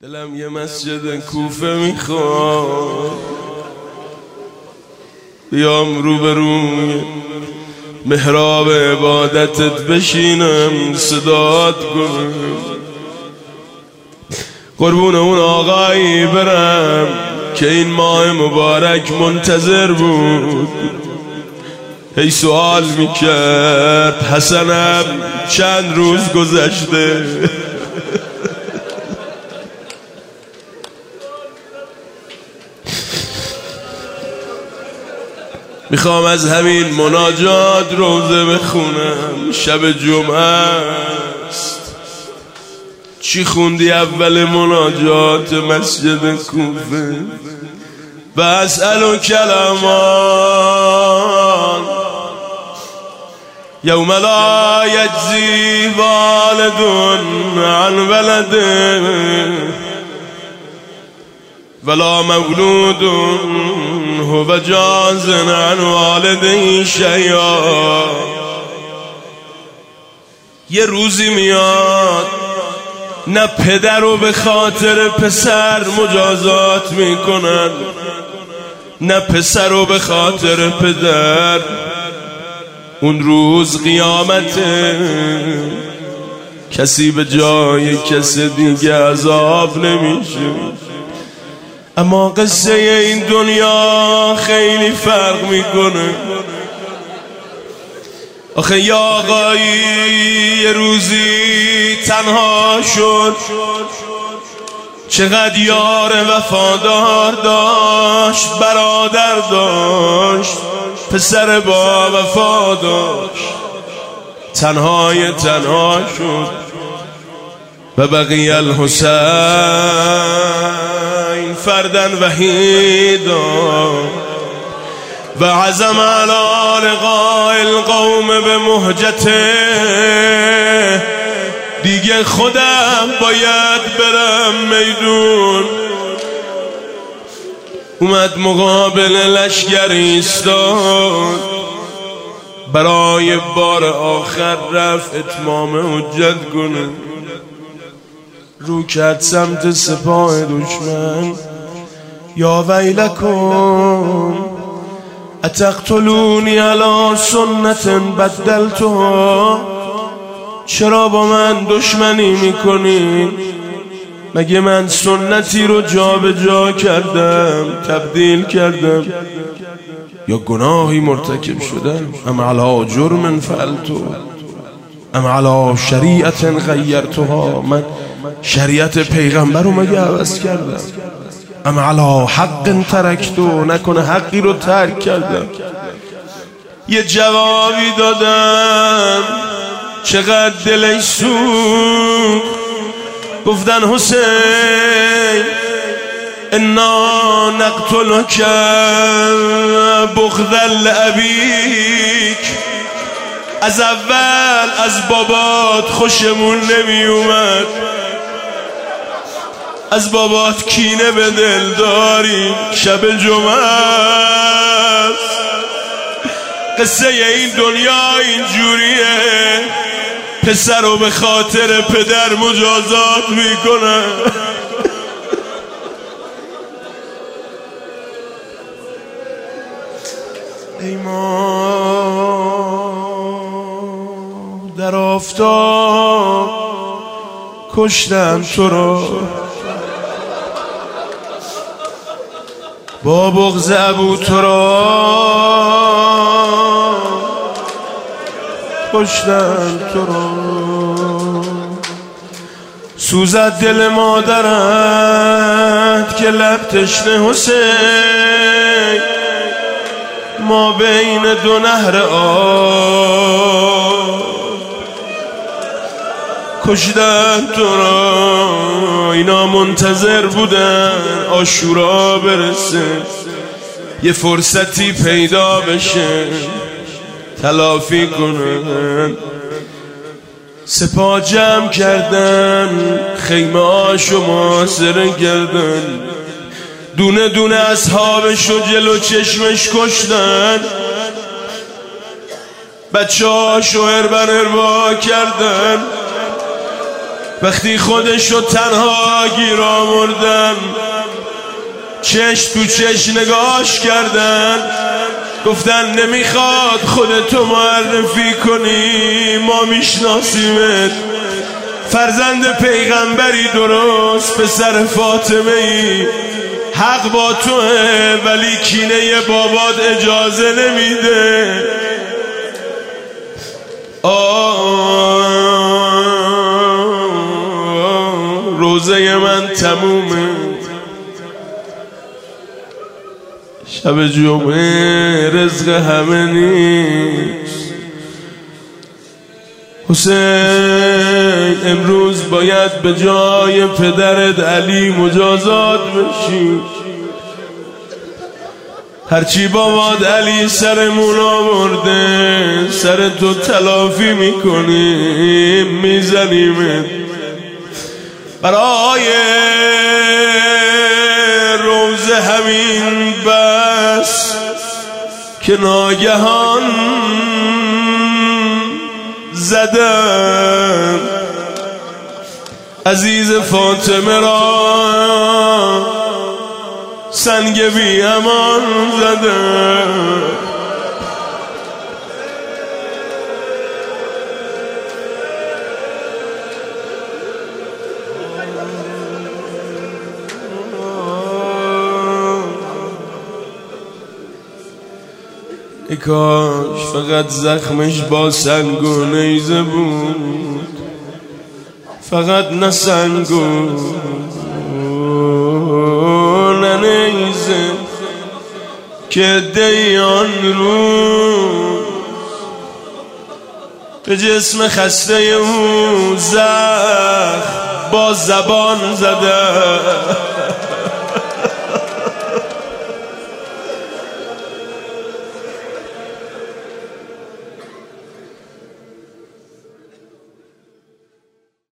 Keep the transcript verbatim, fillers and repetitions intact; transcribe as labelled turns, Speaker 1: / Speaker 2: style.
Speaker 1: دلم یه مسجد کوفه میخواد، بیام روبروی محراب عبادتت بشینم صدات کنم، قربون اون آقایی برم که این ماه مبارک منتظر بود. هی سوال میکرد حسنم چند روز گذشته. میخوام از همین مناجات روزه بخونم، شب جمعه است. چی خوندی اول مناجات مسجد کوفه؟ و اسأل کلمان یوم لا یجزی والد عن ولده ولا مولود هو جاز عن والده شیئا. یه روزی میاد نه پدر رو به خاطر پسر مجازات میکنن، نه پسر رو به خاطر پدر. اون روز قیامته، کسی به جای کسی دیگه عذاب نمیشه. اما قصه این دنیا خیلی فرق میکنه. آخه یا آقایی یه روزی تنها شد، چقدر یار وفادار داشت، برادر داشت، پسر با وفا داشت، تنهای تنها شد. و بقی الحسین فردن وحیدا و عزم علی لقاء القوم به مهجته. دیگه خودم باید برم میدون. اومد مقابل لشکر ایستاد، برای بار آخر رفت اتمام حجت کنه. رو کرد سمت سپاه دشمن، یا ویلکم اتقتلونی علی سنت بدلتها. چرا با من دشمنی میکنین؟ مگه من سنتی رو جا به جا کردم، تبدیل کردم، یا گناهی مرتکب شدم؟ ام علی جرم فعلتو ام علی شریعت غیرتها. من شریعت پیغمبر رو مگه عوض کردم؟ ام علی حق ترکتو، نکنه حقی رو ترک کردم؟ یه جوابی دادم چقدر دلش سوخت. گفتن حسین انا نقتلک بغضا لابیک. از اول از بابات خوشمون نمی اومد، از بابات کینه به دل داریم. شب جمعه است، قصه این دنیا اینجوریه، پسر رو به خاطر پدر مجازات میکنن. ای ما در آفتاب کشتم تو را، با بغض ابو تو را کشتم تو را. سوزد دل مادرت که لب تشنه حسین، ما بین دو نهر آب کشتن تو را. اینا منتظر بودن عاشورا برسه، یه فرصتی پیدا بشه تلافی کنن. سپاه جمع کردن، خیمه هاشو محاصره کردن، دونه دونه اصحابشو جلو چشمش کشتن. بچه هاشو هربن هربا کردن، وقتی خودشو تنها گیر آوردن، چش تو چش نگاش کردن، گفتن نمیخواد خودتو معرفی کنی، ما میشناسیمت، فرزند پیغمبری درست، پسر فاطمه ای، حق با توه ولی کینه بابات اجازه نمیده. روزه من تمومه، شب جمعه رزق همه نیست. حسین امروز باید به جای پدرت علی مجازات بشی. هرچی بابات علی سرمون آورده سر تو تلافی میکنیم، میزنیمت. برای روز همین بس که ناگهان زدم عزیز فاطمه را، سنگ بی امان زدم. ای کاش فقط زخمش با سنگ و نیزه بود، فقط نه سنگ و نه نیزه، که دیان روز به جسم خسته او زخم با زبان زده.